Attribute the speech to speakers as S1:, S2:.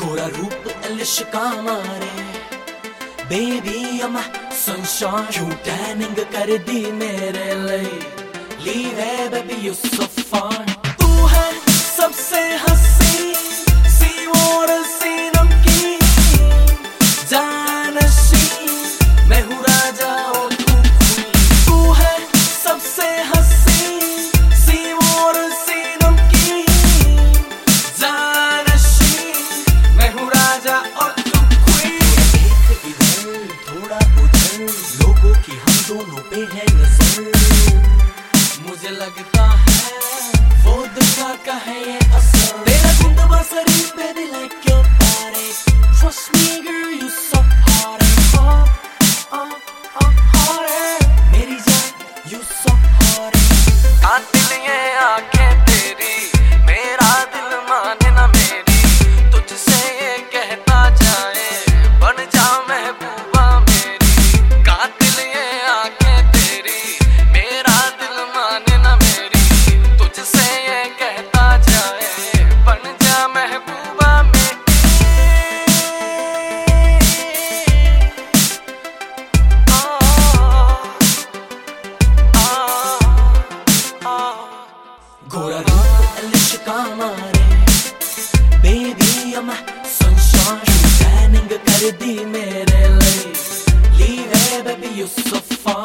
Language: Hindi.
S1: गोरा रूप इलिश्का मारे बेबी अम्मा सनशाइन क्यों टैनिंग कर दी मेरे लिए लीव है बेबी यू सो फाइन तू है सबसे हंसी सी और सी नमकीन जानशी मैं हूँ राजा और तू क्वीन तू है सबसे हंसी सी और सी नमकीन जानशी मैं हूँ राजा और तू क्वीन एक इधर थोड़ा उधर लोगों की हम दोनों पे है नजर मुझे लगता है वो दुआ का है ये असर तेरा गुंडवा शरीर पे भी like your body trust me girl you so hot hot मेरी जान you so hot कातिल ये आंखें तेरी मेरा दिल माने ना मेरी तुझसे ये कहता जाए बन जा महबूबा मेरी कातिल ये आंखें तेरी मेरा दिल माने ना मेरी तुझसे ये कहता जाए बन जा महबूबा मेरी गोरा रूप इलिश्का मारे बेबी अम्मा सनशाइन टैनिंग कर दी मेरे लिए लीव है बेबी यू सो फाइन